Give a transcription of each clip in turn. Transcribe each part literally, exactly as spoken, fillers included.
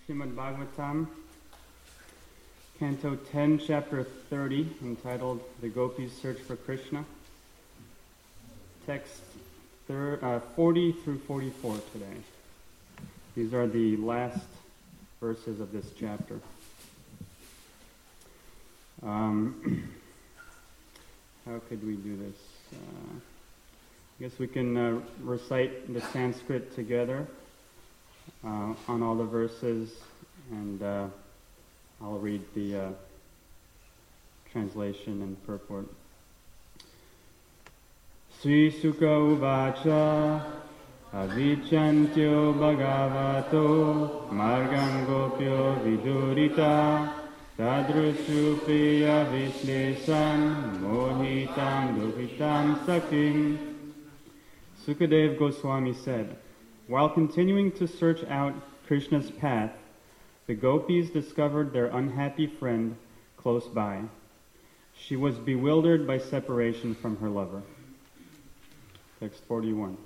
Srimad Bhagavatam, Canto ten, Chapter thirty, entitled The Gopis' Search for Krishna. Text thir- uh, forty through forty-four today. These are the last verses of this chapter. Um, how could we do this? Uh, I guess we can uh, recite the Sanskrit together uh, on all the verses, and uh, I'll read the uh, translation and purport. Sri Sukha Uvacha Avichantyo Bhagavato Margam Gopyo Vidurita Tadrusu Priya Vishlesan Mohitam Duhitam Sakim. Sukadev Goswami said, while continuing to search out Krishna's path, the gopis discovered their unhappy friend close by. She was bewildered by separation from her lover. Text forty-one.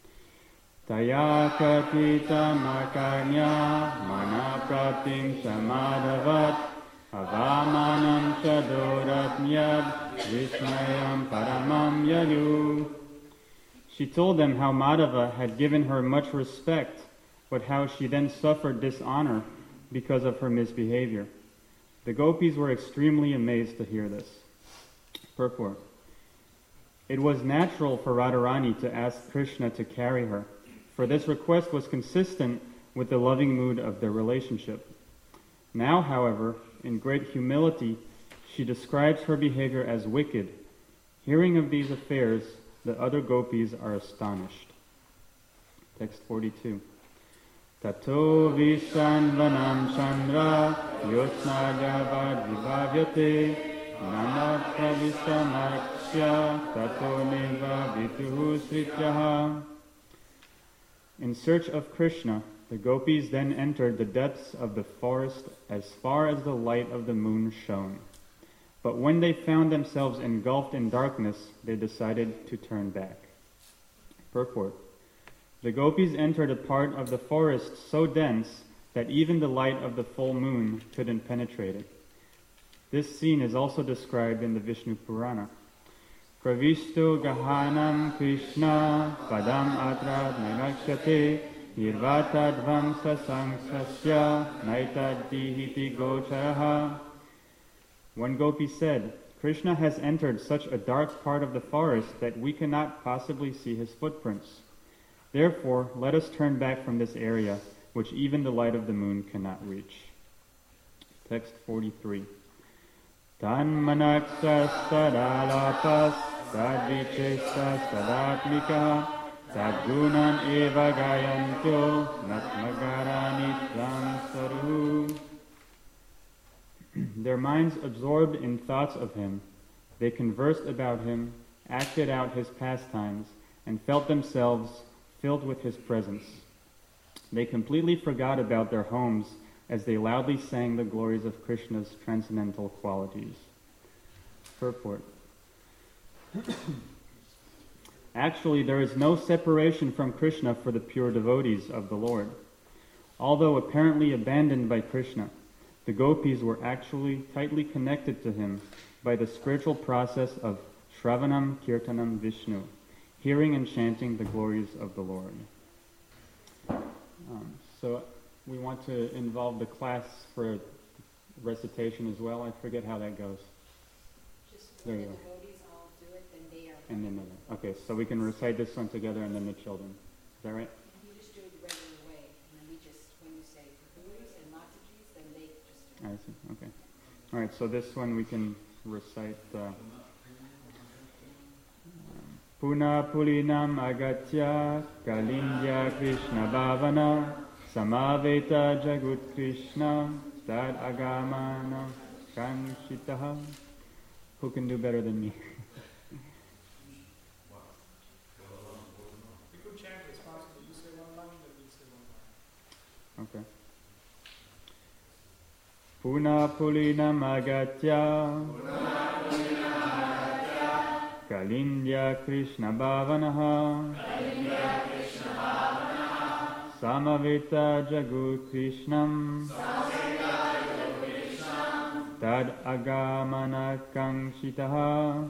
Taya katita makanya manapraptim samadhavat avamanam chadoratnyad vismayam paramam yayu. She told them how Madhava had given her much respect, but how she then suffered dishonor because of her misbehavior. The gopis were extremely amazed to hear this. Purport. It was natural for Radharani to ask Krishna to carry her, for this request was consistent with the loving mood of their relationship. Now, however, in great humility, she describes her behavior as wicked. Hearing of these affairs, the other gopis are astonished. Text forty-two. Tato visanvanam chandra yosnagavad vibhavyate namatra visamarksya tato neva vituhu srityaha. In search of Krishna, the gopis then entered the depths of the forest as far as the light of the moon shone. But when they found themselves engulfed in darkness, they decided to turn back. Purport. The gopis entered a part of the forest so dense that even the light of the full moon couldn't penetrate it. This scene is also described in the Vishnu Purana. Pravishtu gahanam Krishna padam atrat narakshate nirvatadvam sasangsasya naitadihiti gocharaha. One gopi said, Krishna has entered such a dark part of the forest that we cannot possibly see his footprints. Therefore, let us turn back from this area, which even the light of the moon cannot reach. Text forty-three. Tan manaksa sadalapas sadvichesa sadatmika sadgunan eva gayanto natmagarani tlam saru. Their minds absorbed in thoughts of him, they conversed about him, acted out his pastimes, and felt themselves filled with his presence. They completely forgot about their homes as they loudly sang the glories of Krishna's transcendental qualities. Purport. Actually, there is no separation from Krishna for the pure devotees of the Lord. Although apparently abandoned by Krishna, the gopis were actually tightly connected to him by the spiritual process of Shravanam Kirtanam Vishnu, hearing and chanting the glories of the Lord. Um, so we want to involve the class for recitation as well. I forget how that goes. Just there when you the go. devotees all do it, then they are... And then the, okay, so we can recite this one together and then the children. Is that right? You just do it the regular way, and then we just, when you say Kahuris and Matajis, then they just do it. I see, okay. All right, so this one we can recite... Uh, Puna Pulinam Agatya Kalindya Krishna Bhavana Samaveta Jagut Krishna Tad Agamana Kanshitaha. Who can do better than me? You could chant as possible. You say one line, then we say one line. Okay. Puna Pulinam Agatya Kalindya Krishna Bhavanaha Samaveta Jagut Krishnam Tad Agamana Kankshitaha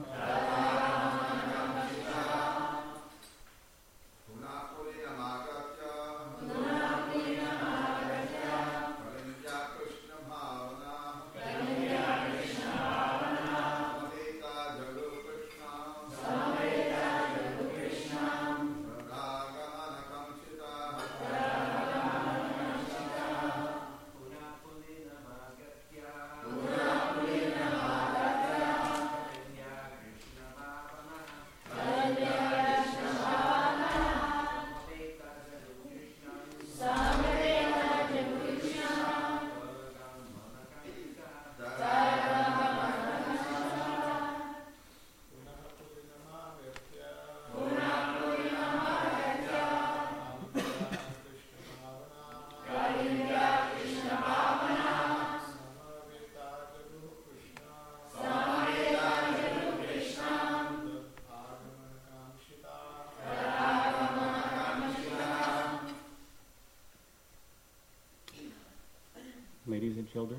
Ladies and children.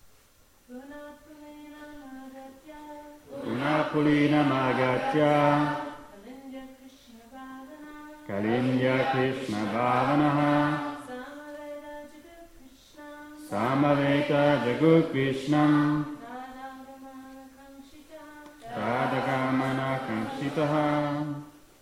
Unapulina Magatya Kalinya Krishna Bhavanaha Samaveta Jagut Krishnam Radhakamana Kankshitaha.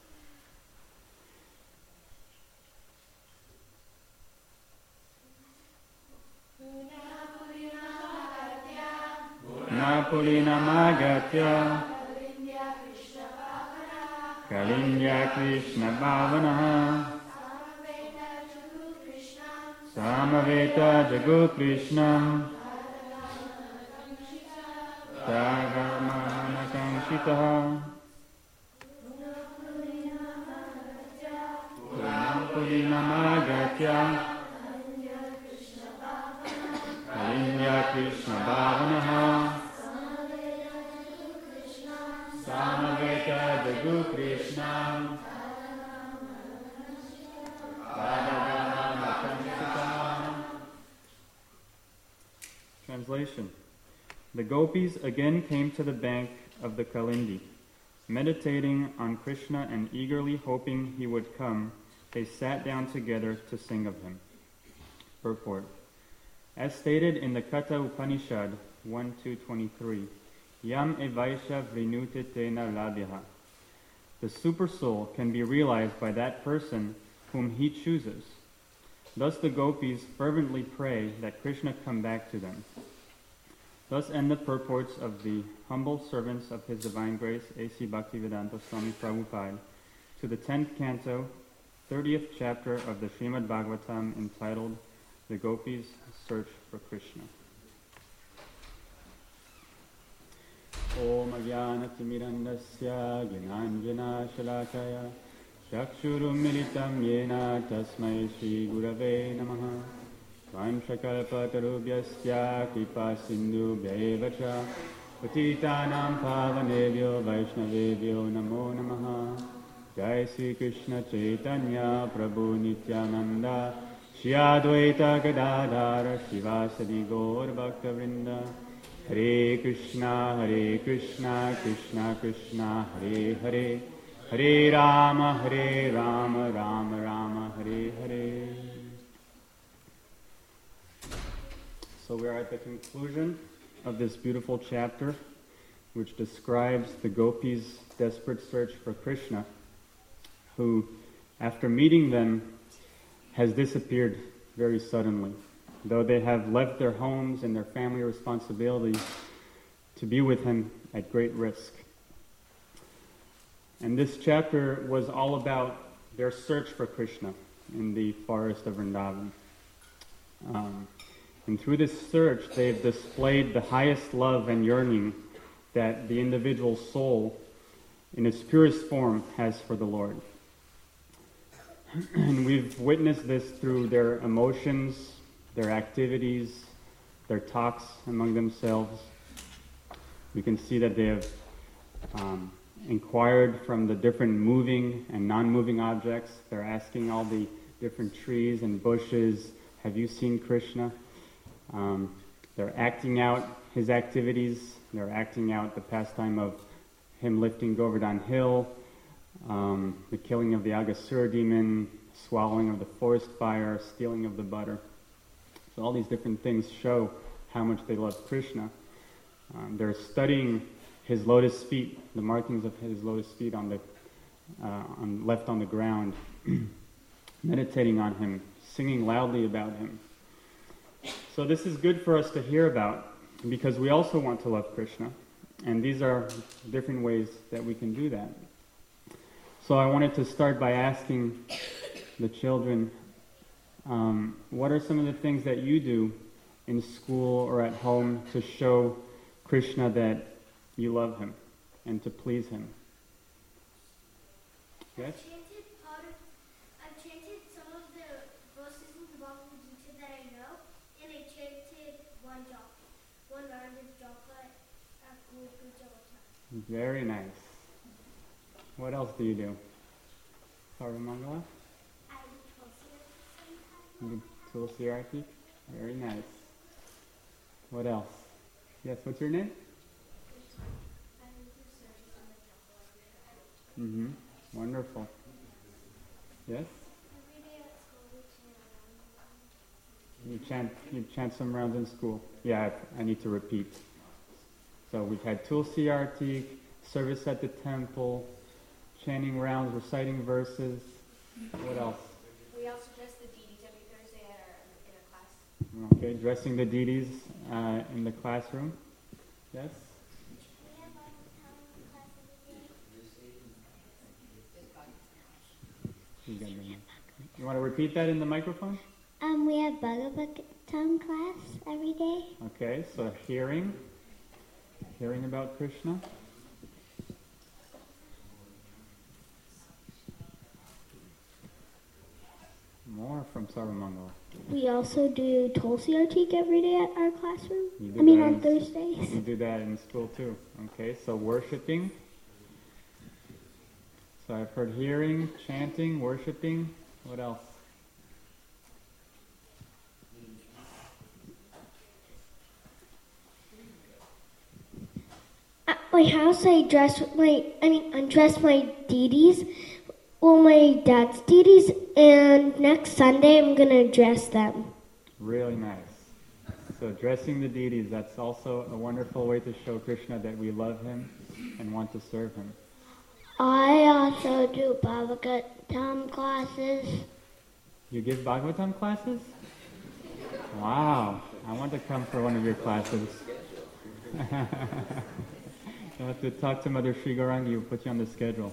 Pulina Magatya Kalinya Krishna Bhavanaha Samaveta Jagut Krishnam Tagamana Kankshitaha. Pulina Magatya Kalinya Krishna Bhavanaha Samaveta Jagut Krishnam Radhakamana Kankshitaha. Translation. The gopis again came to the bank of the Kalindi. Meditating on Krishna and eagerly hoping he would come, they sat down together to sing of him. Purport. As stated in the Katha Upanishad one two twenty-three, Yam evaisha vrinute tena labhyaha. The Supersoul can be realized by that person whom he chooses. Thus the gopis fervently pray that Krishna come back to them. Thus end the purports of the humble servants of His Divine Grace, A C Bhaktivedanta Swami Prabhupada, to the tenth canto, thirtieth chapter of the Srimad Bhagavatam, entitled The Gopis' Search for Krishna. Om Ajnanatirmirandasya Gyananjana Shalakaya Chakshurum Militam Yena Tasmai Shri Gurave Namaha Vanchakalpatarubhyasya Kripa Sindhubhyaeva Cha Patitanam Pavanebhyo Vaishnavebhyo Namo Namaha. Jai Sri Krishna Chaitanya Prabhu Nityananda Shri Advaita Gadadhara Shivasadi Gaur Bhakta Vrinda. Hare Krishna, Hare Krishna, Krishna Krishna, Hare Hare, Hare Rama, Hare Rama, Rama Rama, Hare Hare. So we are at the conclusion of this beautiful chapter, which describes the gopis' desperate search for Krishna, who, after meeting them, has disappeared very suddenly. Though they have left their homes and their family responsibilities to be with him at great risk. And this chapter was all about their search for Krishna in the forest of Vrindavan. Um, and through this search, they've displayed the highest love and yearning that the individual soul, in its purest form, has for the Lord. And we've witnessed this through their emotions, their activities, their talks among themselves. We can see that they have um, inquired from the different moving and non-moving objects. They're asking all the different trees and bushes. Have you seen Krishna? Um, they're acting out his activities. They're acting out the pastime of him lifting Govardhan Hill, um, the killing of the Aghasura demon, swallowing of the forest fire, stealing of the butter. So all these different things show how much they love Krishna. Um, they're studying his lotus feet, the markings of his lotus feet on the uh, on, left on the ground, meditating on him, singing loudly about him. So this is good for us to hear about, because we also want to love Krishna. And these are different ways that we can do that. So I wanted to start by asking the children, um, what are some of the things that you do in school or at home to show Krishna that you love him and to please him? Yes? I've chanted part of, I've chanted some of the verses in the Bhagavad Gita that I know, and I chanted one japa, one round of japa at Guru Puja. Very nice. What else do you do? Sarvamangala? I do Tulsi at the same time. You do Tulsi Arati? Very nice. What else? Yes, what's your name? I do service on the japa. Mm-hmm. Wonderful. Yes? Every day at school we You chant, chant around. you chant some rounds in school. Yeah, I, I need to repeat. So we've had Tulsi Arati, service at the temple, chanting rounds, reciting verses. What else? We also dress the deities every Thursday at our, in our class. Okay, dressing the deities uh, in the classroom. Yes? We have Bible time class every day. You got the mic. You want to repeat that in the microphone? Um, we have Bhagavatam class every day. Okay, so hearing, hearing about Krishna. More from Sarvamangala. We also do Tulsi Artik every day at our classroom. You do I mean that on in- Thursdays. You do that in school too. Okay, so worshiping. So I've heard hearing, chanting, worshiping. What else? At my house, I dress my, I mean, undress my deities. Well, my dad's deities, and next Sunday I'm gonna dress them. Really nice. So dressing the deities, that's also a wonderful way to show Krishna that we love him and want to serve him. I also do Bhagavatam classes. You give Bhagavatam classes? Wow, I want to come for one of your classes. You'll have to talk to Mother Sri Gaurangi, who put you on the schedule.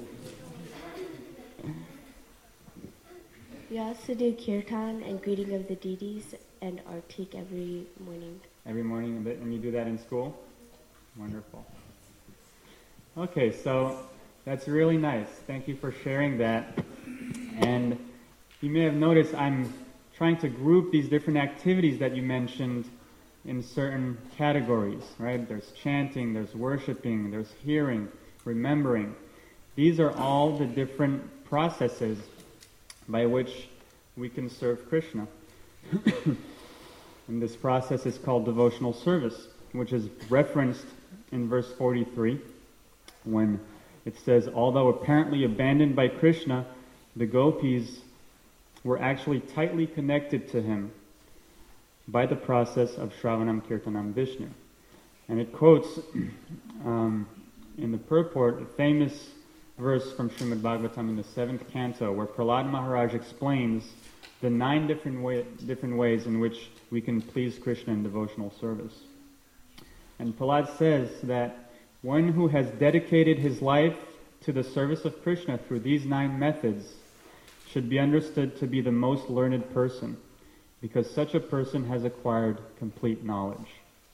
We also do kirtan and greeting of the deities and artik every morning. Every morning, and you do that in school? Wonderful. Okay, so that's really nice. Thank you for sharing that. And you may have noticed I'm trying to group these different activities that you mentioned in certain categories, right? There's chanting, there's worshiping, there's hearing, remembering. These are all the different processes by which we can serve Krishna. And this process is called devotional service, which is referenced in verse forty-three, when it says, although apparently abandoned by Krishna, the gopis were actually tightly connected to him by the process of Shravanam Kirtanam Vishnu. And it quotes um, in the purport a famous verse from Srimad Bhagavatam in the seventh canto, where Prahlad Maharaj explains the nine different, way, different ways in which we can please Krishna in devotional service. And Prahlad says that one who has dedicated his life to the service of Krishna through these nine methods should be understood to be the most learned person, because such a person has acquired complete knowledge.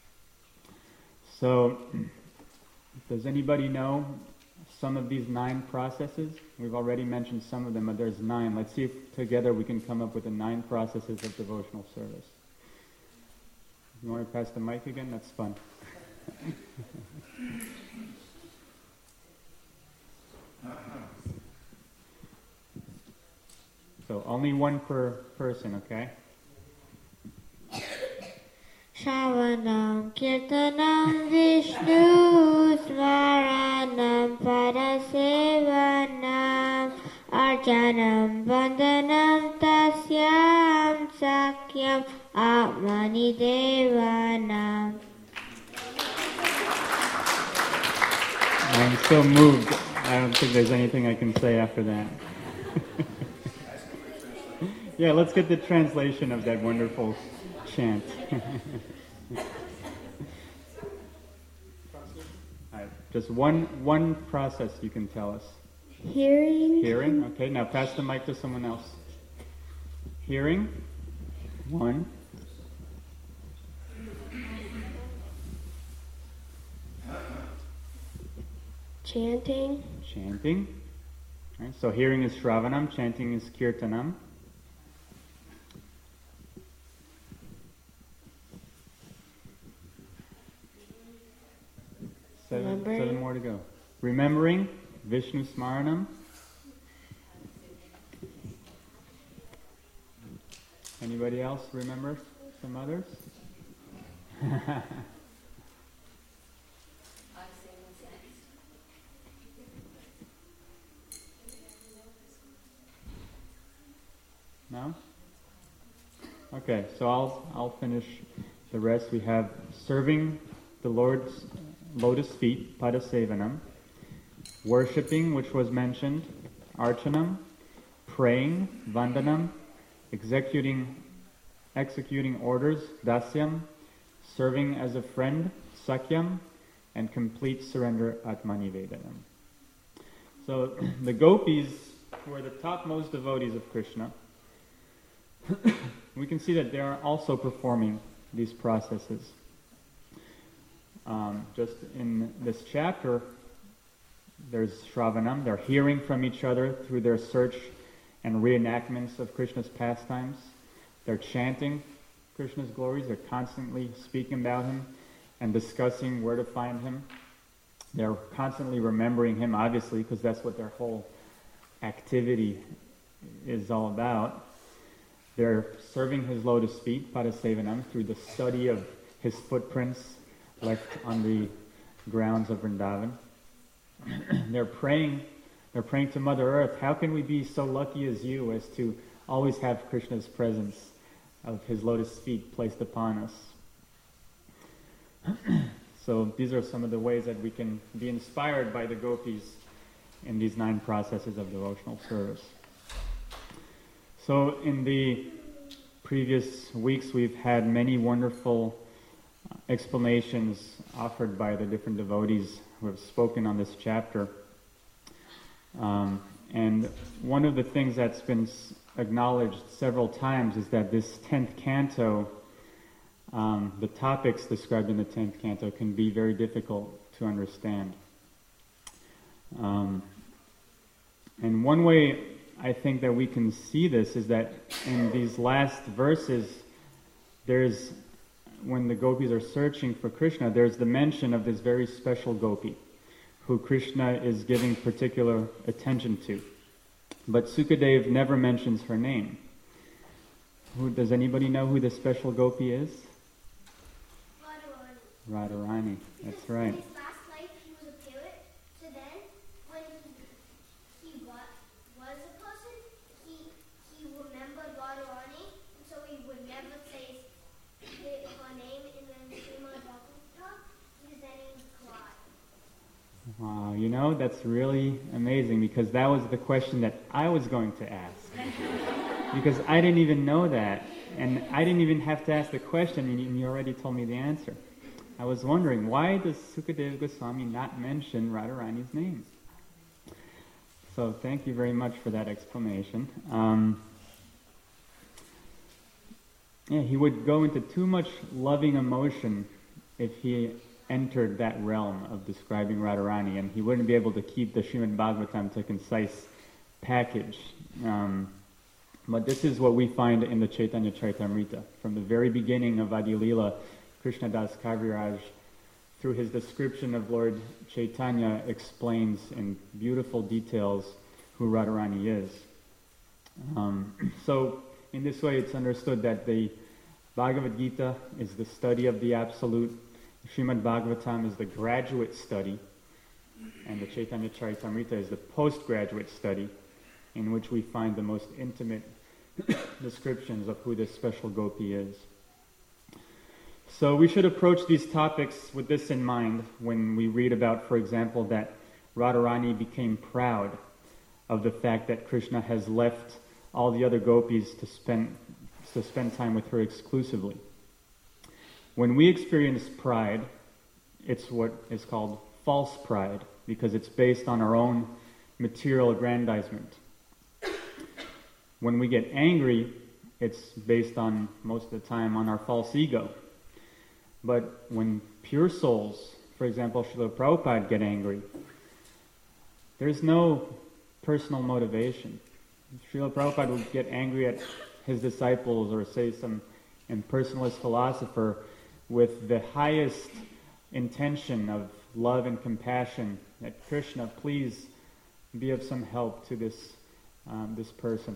So, does anybody know some of these nine processes? We've already mentioned some of them, but there's nine. Let's see if together we can come up with the nine processes of devotional service. You want to pass the mic again? That's fun. So So only one per person, okay? Shravanam Kirtanam Vishnu Smaranam Padasevanam Arjanam Vandanam Tasyam Sakyam Atmani Devanam. I'm so moved. I don't think there's anything I can say after that. Yeah, let's get the translation of that wonderful chant. All right, just one one process you can tell us. Hearing. Hearing, okay, now pass the mic to someone else. Hearing, one. Chanting. Chanting. All right, so hearing is Shravanam, chanting is Kirtanam. Seven, seven more to go. Remembering, Vishnu Smaranam. Anybody else remember some others? No? Okay, so I'll I'll finish the rest. We have serving the Lord's lotus feet, Padasevanam, worshipping, which was mentioned, Archanam, praying, Vandanam, executing executing orders, Dasyam, serving as a friend, Sakyam, and complete surrender, Atmanivedanam. So the gopis, who are the topmost devotees of Krishna, we can see that they are also performing these processes. Um, just in this chapter, there's Shravanam. They're hearing from each other through their search and reenactments of Krishna's pastimes. They're chanting Krishna's glories. They're constantly speaking about him and discussing where to find him. They're constantly remembering him, obviously, because that's what their whole activity is all about. They're serving his lotus feet, Padasevanam, through the study of his footprints left on the grounds of Vrindavan. They're praying, they're praying to Mother Earth, how can we be so lucky as you as to always have Krishna's presence of his lotus feet placed upon us? So these are some of the ways that we can be inspired by the gopis in these nine processes of devotional service. So in the previous weeks we've had many wonderful explanations offered by the different devotees who have spoken on this chapter. Um, and one of the things that's been acknowledged several times is that this tenth canto, um, the topics described in the tenth canto can be very difficult to understand. Um, and one way I think that we can see this is that in these last verses, there's, when the gopis are searching for Krishna, there's the mention of this very special gopi, who Krishna is giving particular attention to. But Sukadev never mentions her name. Who, does anybody know who the special gopi is? Radharani. Radharani, that's right. In his last life, he was a parrot. So then, when he, he was, was a person, he he remembered Radharani, and so he would never say the, her name in the Srimad Bhagavatam, because then he would cry. Wow, you know, that's really amazing, because that was the question that I was going to ask. Because I didn't even know that, and I didn't even have to ask the question, and you already told me the answer. I was wondering, why does Sukadeva Goswami not mention Radharani's name? So thank you very much for that explanation. Um, yeah, he would go into too much loving emotion if he entered that realm of describing Radharani, and he wouldn't be able to keep the Srimad Bhagavatam to a concise package. Um, but this is what we find in the Chaitanya Charitamrita. From the very beginning of Adi Leela, Krishnadas Kaviraj, through his description of Lord Chaitanya, explains in beautiful details who Radharani is. Um, so in this way it's understood that the Bhagavad Gita is the study of the Absolute, Srimad Bhagavatam is the graduate study, and the Chaitanya Charitamrita is the postgraduate study in which we find the most intimate descriptions of who this special gopi is. So we should approach these topics with this in mind when we read about, for example, that Radharani became proud of the fact that Krishna has left all the other gopis to spend to spend time with her exclusively. When we experience pride, it's what is called false pride, because it's based on our own material aggrandizement. When we get angry, it's based on, most of the time, on our false ego. But when pure souls, for example, Srila Prabhupada, get angry, there's no personal motivation. Srila Prabhupada would get angry at his disciples or say some impersonalist philosopher with the highest intention of love and compassion, that Krishna, please be of some help to this um, this person.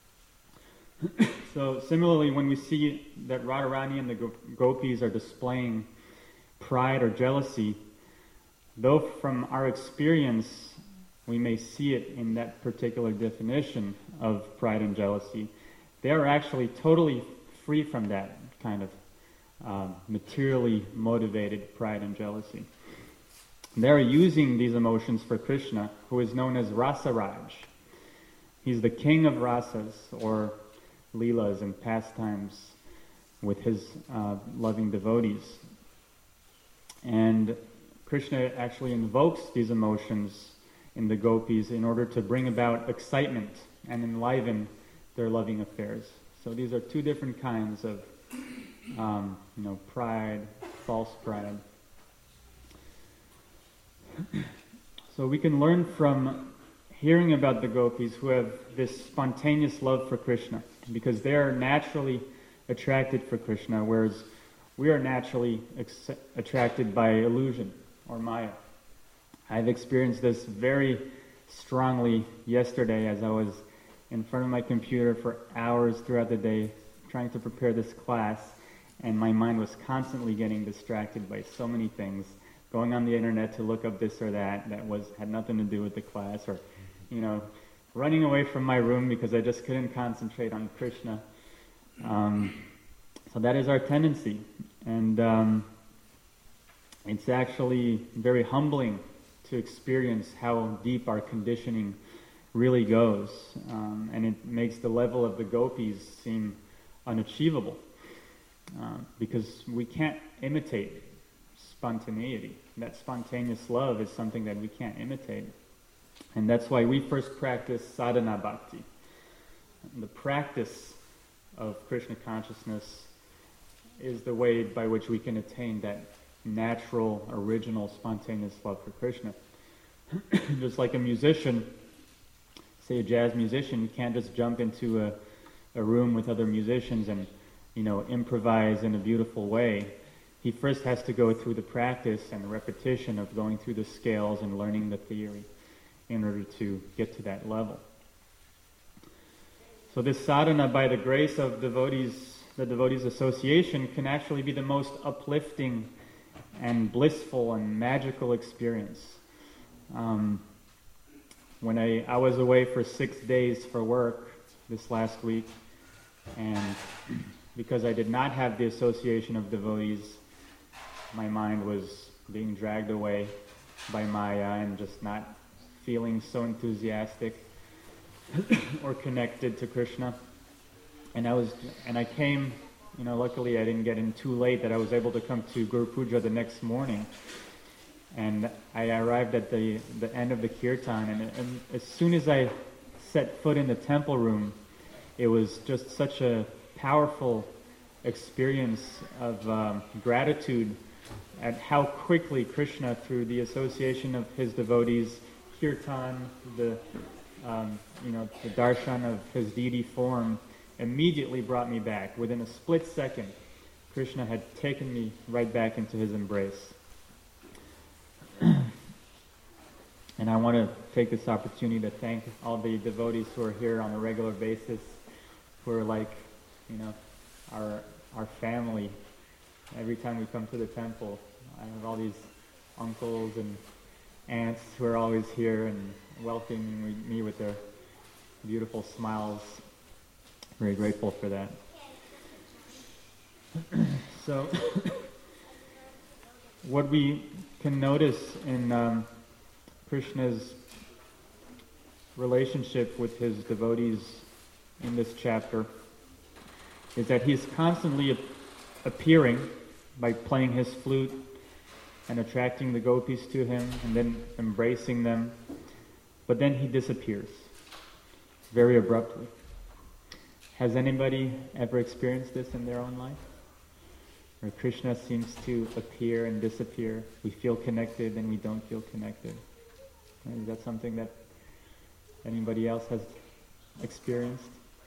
So similarly, when we see that Radharani and the go- gopis are displaying pride or jealousy, though from our experience we may see it in that particular definition of pride and jealousy, they are actually totally free from that kind of uh, materially motivated pride and jealousy. They are using these emotions for Krishna, who is known as Rasaraj. He's the king of rasas, or leelas and pastimes with his uh, loving devotees. And Krishna actually invokes these emotions in the gopis in order to bring about excitement and enliven their loving affairs. So these are two different kinds of um, you know, pride, false pride. So we can learn from hearing about the gopis who have this spontaneous love for Krishna, because they are naturally attracted for Krishna, whereas we are naturally ex- attracted by illusion or maya. I've experienced this very strongly yesterday as I was in front of my computer for hours throughout the day trying to prepare this class, and my mind was constantly getting distracted by so many things, going on the internet to look up this or that that was had nothing to do with the class, or you know, running away from my room because I just couldn't concentrate on Krishna. Um, so that is our tendency, and um, it's actually very humbling to experience how deep our conditioning really goes, um, and it makes the level of the gopis seem unachievable, uh, because we can't imitate spontaneity. That spontaneous love is something that we can't imitate. And that's why we first practice sadhana bhakti. The practice of Krishna consciousness is the way by which we can attain that natural, original, spontaneous love for Krishna. Just like a musician, say a jazz musician, you can't just jump into a, a room with other musicians and, you know, improvise in a beautiful way. He first has to go through the practice and repetition of going through the scales and learning the theory in order to get to that level. So this sadhana, by the grace of devotees, the devotees association, can actually be the most uplifting and blissful and magical experience. Um, when I, I was away for six days for work this last week, and because I did not have the association of devotees, my mind was being dragged away by Maya and just not feeling so enthusiastic or connected to Krishna. And I was, and I came, you know, luckily I didn't get in too late that I was able to come to Guru Puja the next morning. And I arrived at the, the end of the kirtan, and, and as soon as I set foot in the temple room, it was just such a powerful experience of um, gratitude at how quickly Krishna, through the association of his devotees, kirtan, the um, you know the darshan of his deity form, immediately brought me back. Within a split second, Krishna had taken me right back into his embrace. And I want to take this opportunity to thank all the devotees who are here on a regular basis, who are like, you know, our our family. Every time we come to the temple, I have all these uncles and aunts who are always here and welcoming me with their beautiful smiles. Very grateful for that. So, what we can notice in um, Krishna's relationship with his devotees in this chapter is that he's constantly ap- appearing by playing his flute and attracting the gopis to him and then embracing them, but then he disappears very abruptly. Has anybody ever experienced this in their own life? Where Krishna seems to appear and disappear. We feel connected and we don't feel connected. Is that something that anybody else has experienced?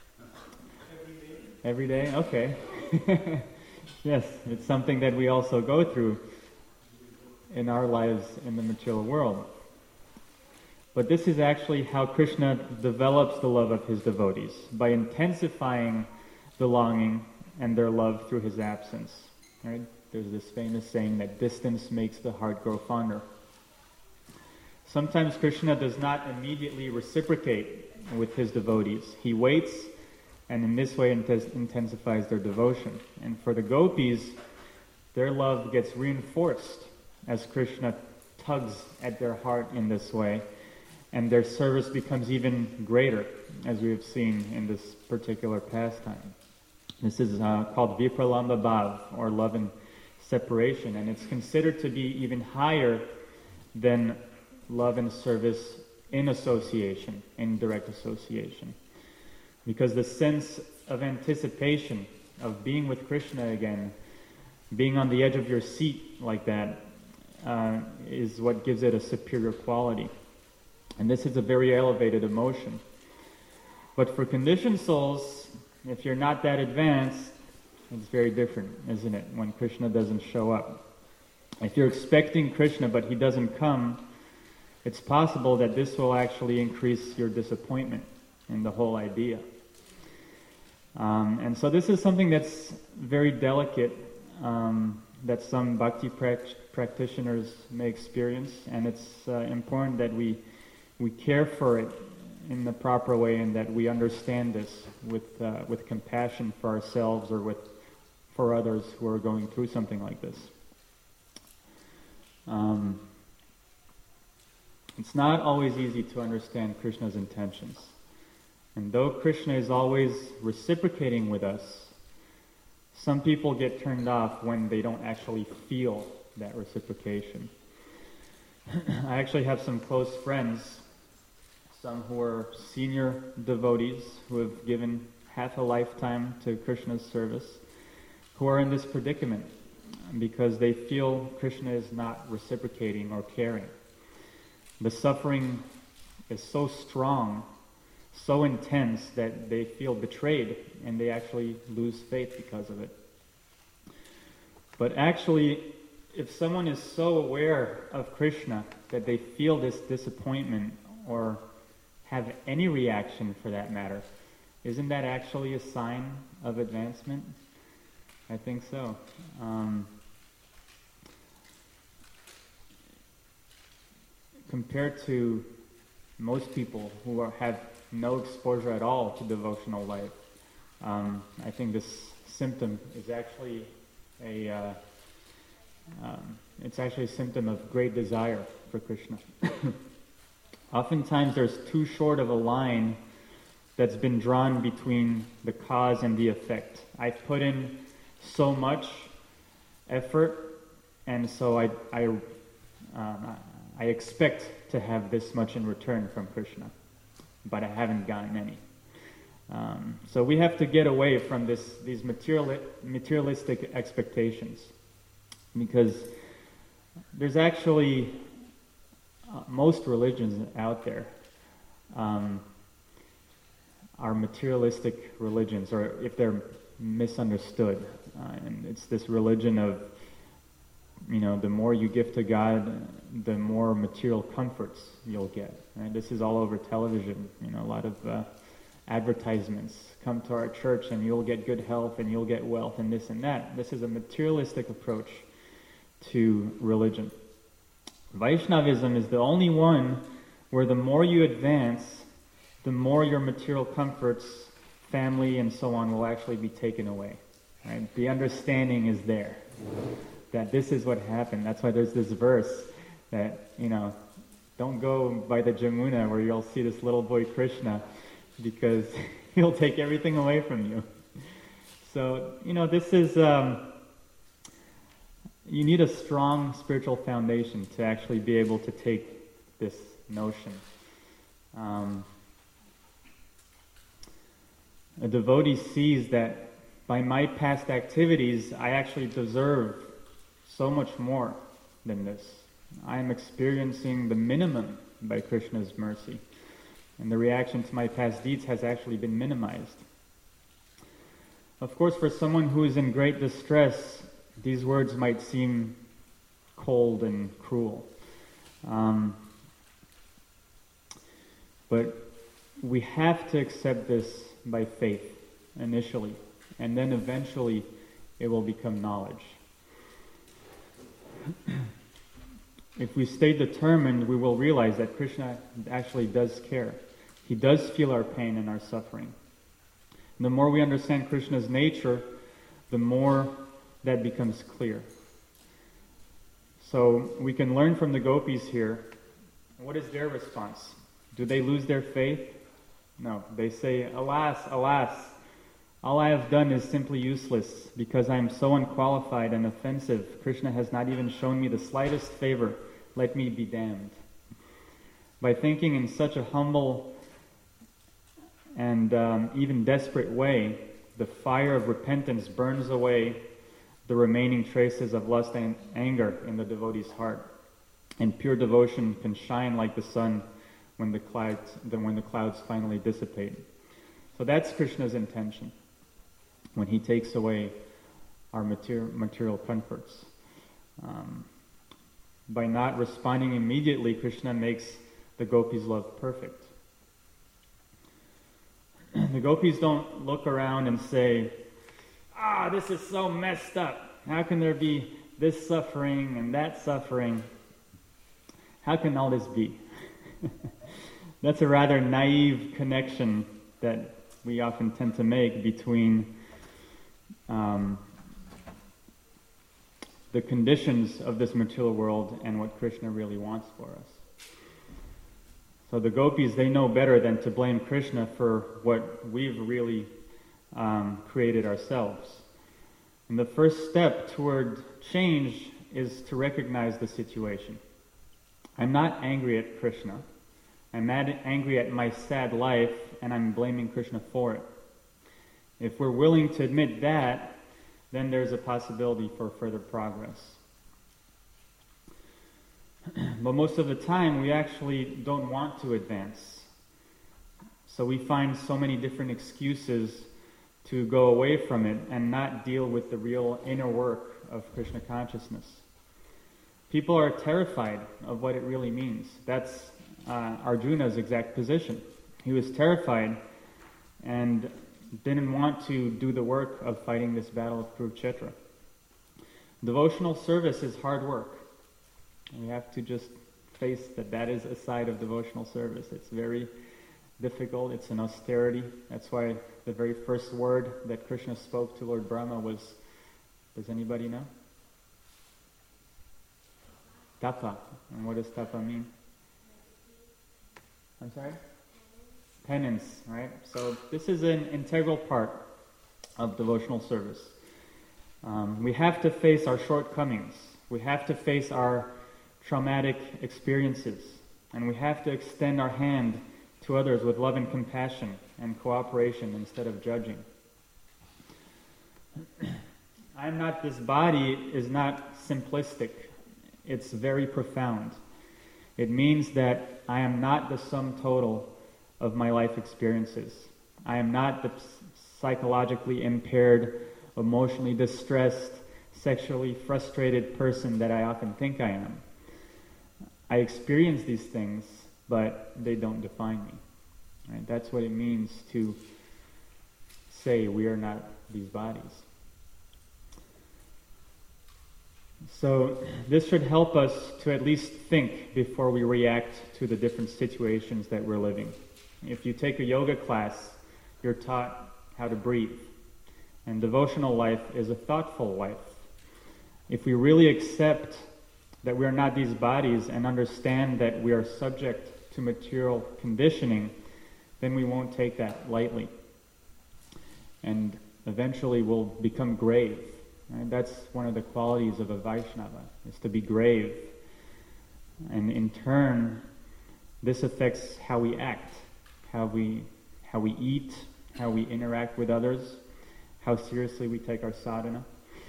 Every day? Every day? Okay. Yes, it's something that we also go through in our lives in the material world. But this is actually how Krishna develops the love of his devotees, by intensifying the longing and their love through his absence. Right? There's this famous saying that distance makes the heart grow fonder. Sometimes Krishna does not immediately reciprocate with his devotees. He waits, and in this way intes- intensifies their devotion. And for the gopis, their love gets reinforced as Krishna tugs at their heart in this way, and their service becomes even greater, as we have seen in this particular pastime. This is uh, called Vipralamba Bhav, or love and separation, and it's considered to be even higher than love and service in association, in direct association. Because the sense of anticipation, of being with Krishna again, being on the edge of your seat like that, uh, is what gives it a superior quality. And this is a very elevated emotion. But for conditioned souls, if you're not that advanced, it's very different, isn't it, when Krishna doesn't show up. If you're expecting Krishna but he doesn't come, it's possible that this will actually increase your disappointment in the whole idea. Um, and so this is something that's very delicate, um, that some bhakti pract- practitioners may experience, and it's uh, important that we we care for it in the proper way, and that we understand this with uh, with compassion for ourselves or with for others who are going through something like this. Um, it's not always easy to understand Krishna's intentions. And though Krishna is always reciprocating with us, some people get turned off when they don't actually feel that reciprocation. I actually have some close friends, some who are senior devotees who have given half a lifetime to Krishna's service, who are in this predicament because they feel Krishna is not reciprocating or caring. The suffering is so strong, so intense, that they feel betrayed and they actually lose faith because of it. But actually, if someone is so aware of Krishna that they feel this disappointment or have any reaction for that matter, isn't that actually a sign of advancement? I think so. Um, compared to most people who are, have no exposure at all to devotional life, um, I think this symptom is actually a uh, um, it's actually a symptom of great desire for Krishna. Oftentimes there's too short of a line that's been drawn between the cause and the effect. I've put in so much effort, and so I I, um, I expect to have this much in return from Krishna, but I haven't gotten any. Um, so we have to get away from this these material, materialistic expectations, because there's actually uh, most religions out there um, are materialistic religions, or if they're misunderstood, uh, and it's this religion of you know, the more you give to God, the more material comforts you'll get. Right? This is all over television. You know, a lot of uh, advertisements. Come to our church and you'll get good health and you'll get wealth and this and that. This is a materialistic approach to religion. Vaishnavism is the only one where the more you advance, the more your material comforts, family and so on will actually be taken away. Right? The understanding is there that this is what happened. That's why there's this verse that, you know, don't go by the Jamuna where you'll see this little boy Krishna, because he'll take everything away from you. So, you know, this is, um, you need a strong spiritual foundation to actually be able to take this notion. Um, a devotee sees that by my past activities, I actually deserve so much more than this. I am experiencing the minimum by Krishna's mercy. And the reaction to my past deeds has actually been minimized. Of course, for someone who is in great distress, these words might seem cold and cruel. Um, but we have to accept this by faith initially, and then eventually it will become knowledge. If we stay determined, we will realize that Krishna actually does care. He does feel our pain and our suffering. And the more we understand Krishna's nature, the more that becomes clear. So we can learn from the gopis here. What is their response? Do they lose their faith? No. They say, alas, alas, all I have done is simply useless because I am so unqualified and offensive. Krishna has not even shown me the slightest favor. Let me be damned. By thinking in such a humble and um, even desperate way, the fire of repentance burns away the remaining traces of lust and anger in the devotee's heart. And pure devotion can shine like the sun when the clouds, when the clouds finally dissipate. So that's Krishna's intention when he takes away our material, material comforts. Um, by not responding immediately, Krishna makes the gopis' love perfect. The gopis don't look around and say, ah, this is so messed up. How can there be this suffering and that suffering? How can all this be? That's a rather naive connection that we often tend to make between um, the conditions of this material world and what Krishna really wants for us. So the gopis, they know better than to blame Krishna for what we've really um, created ourselves. And the first step toward change is to recognize the situation. I'm not angry at Krishna. I'm mad, angry at my sad life, and I'm blaming Krishna for it. If we're willing to admit that, then there's a possibility for further progress. But most of the time, we actually don't want to advance. So we find so many different excuses to go away from it and not deal with the real inner work of Krishna consciousness. People are terrified of what it really means. That's uh, Arjuna's exact position. He was terrified and didn't want to do the work of fighting this battle of Kurukshetra. Devotional service is hard work. We have to just face that that is a side of devotional service. It's very difficult. It's an austerity. That's why the very first word that Krishna spoke to Lord Brahma was, does anybody know? Tapa. And what does tapa mean? I'm sorry? Penance, right? So this is an integral part of devotional service. Um, we have to face our shortcomings. We have to face our traumatic experiences. And we have to extend our hand to others with love and compassion and cooperation instead of judging. I'm not, this body is not simplistic. It's very profound. It means that I am not the sum total of my life experiences. I am not the psychologically impaired, emotionally distressed, sexually frustrated person that I often think I am. I experience these things, but they don't define me. Right? That's what it means to say we are not these bodies. So this should help us to at least think before we react to the different situations that we're living. If you take a yoga class, you're taught how to breathe. And devotional life is a thoughtful life. If we really accept that we are not these bodies and understand that we are subject to material conditioning, then we won't take that lightly. And eventually we'll become grave. Right? That's one of the qualities of a Vaishnava, is to be grave. And in turn, this affects how we act, how we how we eat, how we interact with others, how seriously we take our sadhana.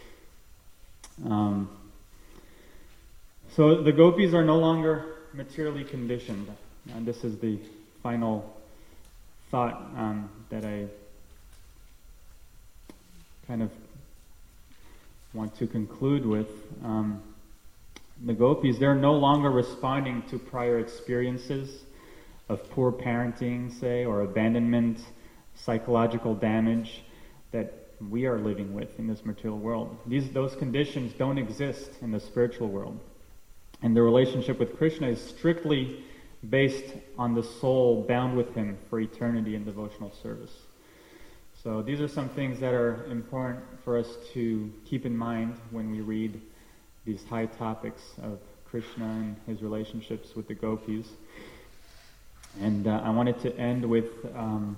Um, so the gopis are no longer materially conditioned. And this is the final thought um, that I kind of want to conclude with. Um, the gopis, they're no longer responding to prior experiences of poor parenting, say, or abandonment, psychological damage that we are living with in this material world. These those conditions don't exist in the spiritual world. And the relationship with Krishna is strictly based on the soul bound with him for eternity in devotional service. So these are some things that are important for us to keep in mind when we read these high topics of Krishna and his relationships with the gopis. And uh, I wanted to end with um,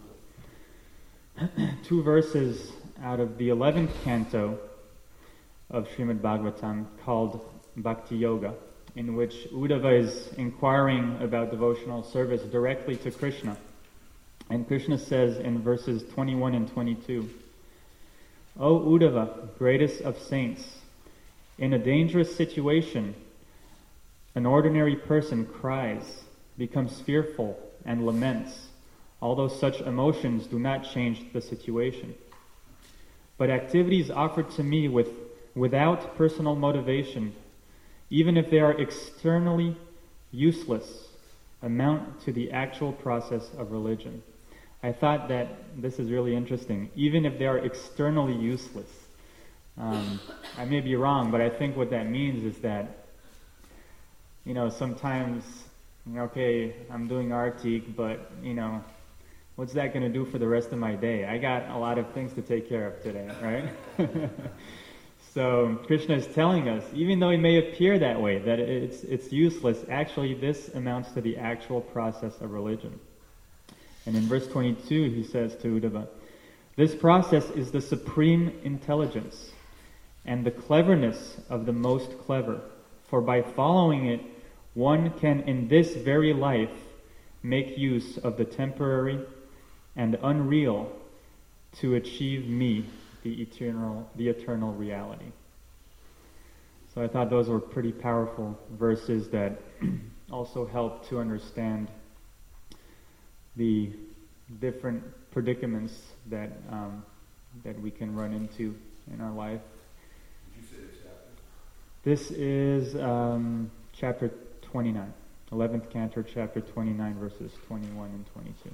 two verses out of the eleventh canto of Srimad Bhagavatam called Bhakti Yoga, in which Uddhava is inquiring about devotional service directly to Krishna. And Krishna says in verses twenty-one and twenty-two, "O Uddhava, greatest of saints, in a dangerous situation, an ordinary person cries, becomes fearful, and laments, although such emotions do not change the situation. But activities offered to me with without personal motivation, even if they are externally useless, amount to the actual process of religion." I thought that this is really interesting. Even if they are externally useless. Um, I may be wrong, but I think what that means is that, you know, sometimes, okay, I'm doing Artik, but, you know, what's that going to do for the rest of my day? I got a lot of things to take care of today, right? So Krishna is telling us, even though it may appear that way, that it's it's useless, actually this amounts to the actual process of religion. And in verse twenty-two, he says to Uddhava, "This process is the supreme intelligence and the cleverness of the most clever. For by following it, one can in this very life make use of the temporary and unreal to achieve me, the eternal, the eternal reality." So I thought those were pretty powerful verses that also help to understand the different predicaments that um, that we can run into in our life. Did you say the chapter? This is um, chapter twenty-nine, eleventh canto, chapter twenty-nine, verses twenty-one and twenty-two.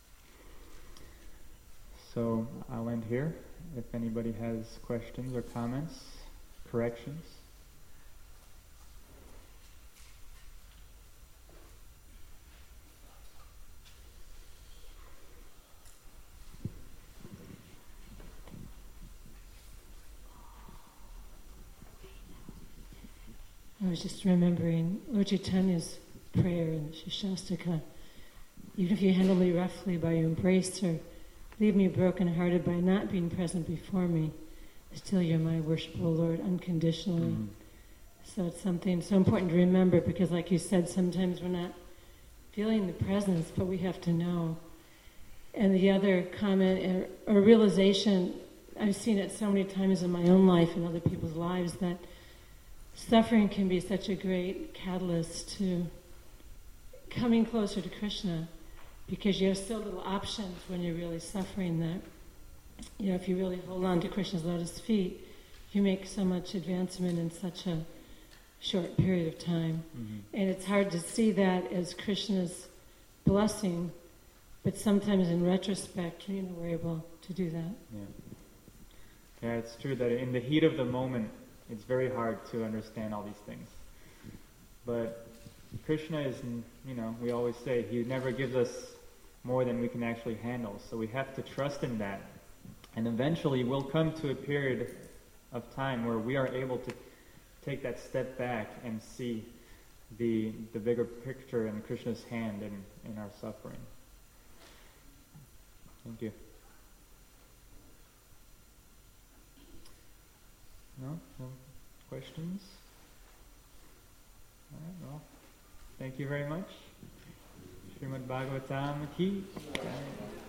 So I'll end here. If anybody has questions or comments, corrections. I was just remembering Lord Chaitanya's prayer in the Shastaka. Even if you handle me roughly by your embrace, or leave me broken-hearted by not being present before me, still you're my worshipful Lord unconditionally. Mm-hmm. So it's something so important to remember, because like you said, sometimes we're not feeling the presence, but we have to know. And the other comment or realization, I've seen it so many times in my own life and other people's lives, that suffering can be such a great catalyst to coming closer to Krishna, because you have so little options when you're really suffering that, you know, if you really hold on to Krishna's lotus feet, you make so much advancement in such a short period of time. Mm-hmm. And it's hard to see that as Krishna's blessing, but sometimes in retrospect, you know, we're able to do that. Yeah. Yeah, it's true that in the heat of the moment, it's very hard to understand all these things. But Krishna is, you know, we always say, he never gives us more than we can actually handle. So we have to trust in that. And eventually we'll come to a period of time where we are able to take that step back and see the the bigger picture and Krishna's hand in, in our suffering. Thank you. No? No questions? All right, well, thank you very much. Srimad Bhagavatam ki jai.